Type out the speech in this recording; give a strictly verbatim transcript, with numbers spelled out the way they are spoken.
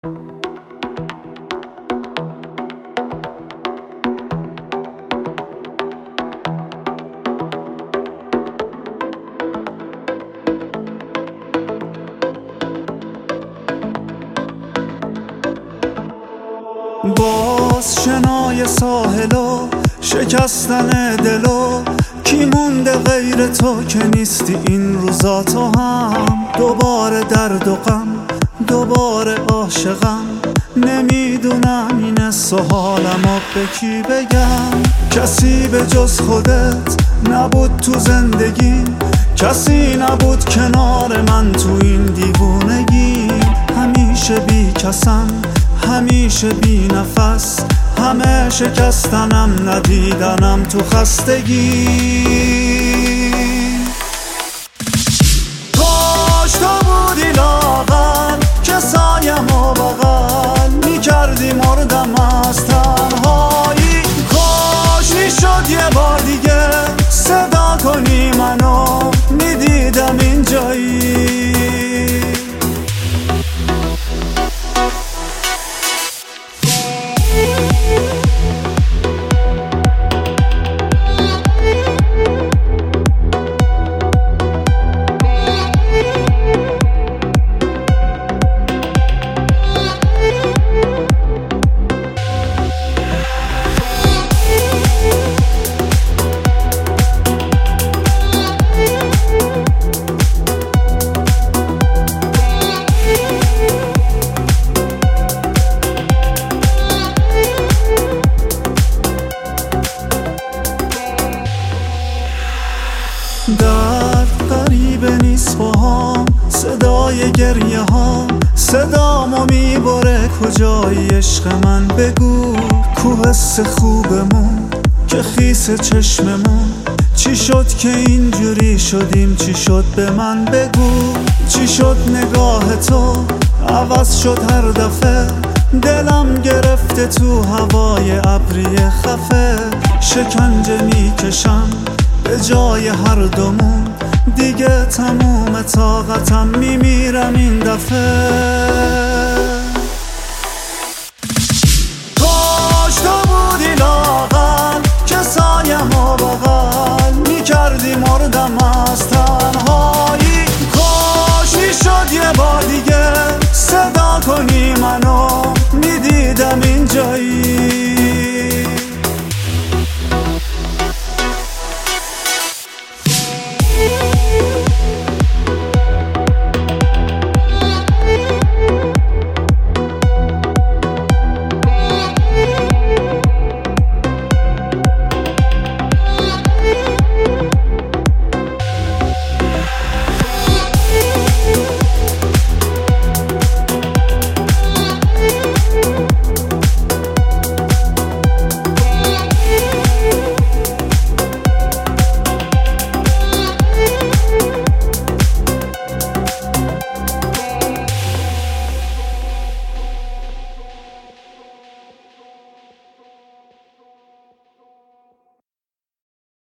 باز شنای ساحل و شکستن دل و کی مونده غیر تو که نیستی این روزا تو هم. دوباره درد و غم، دوباره عاشقم، نمیدونم این سوالمو به کی بگم. کسی به جز خودت نبود تو زندگی، کسی نبود کنار من تو این دیوونگی. همیشه بی کسم، همیشه بی نفس، همه شکستنم ندیدنم تو خستگی. کاش تو بودی لاغر که سایم و بغل میکردی مردم از تنهایی. کاش میشد یه بار دیگه صدا کنی منو میدیدم اینجایی. درد غریبه نیست با هم، صدای گریه ها صدامو میبره. کجایی عشق من بگو، کو حس خوبمون که خیس چشممون. چی شد که اینجوری شدیم، چی شد به من بگو. چی شد نگاه تو عوض شد هر دفعه، دلم گرفته تو هوای ابری خفه. شکنجه میکشم به جای هر دومون، دیگه تموم طاقتم، میمیرم این دفعه.